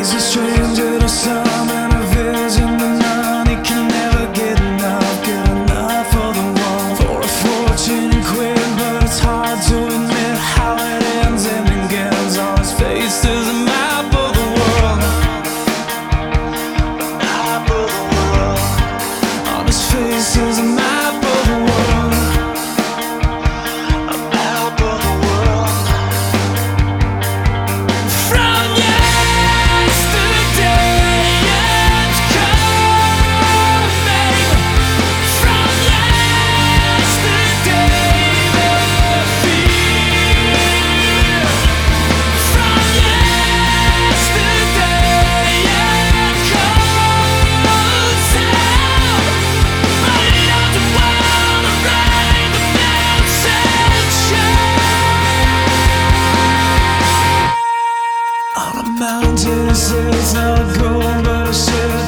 He's a stranger to some and a vision to none. He can never get enough for the one. For a fortune and quit, but it's hard to admit how it ends and begins. On his face is a map of the world, a map of the world. On his face is a map of the world, a map of the world. From yesterday it's coming. From yesterday the fear. From yesterday it comes out. But it doesn't wanna rain the mountain shine. On a mountain it says not gold but a shit.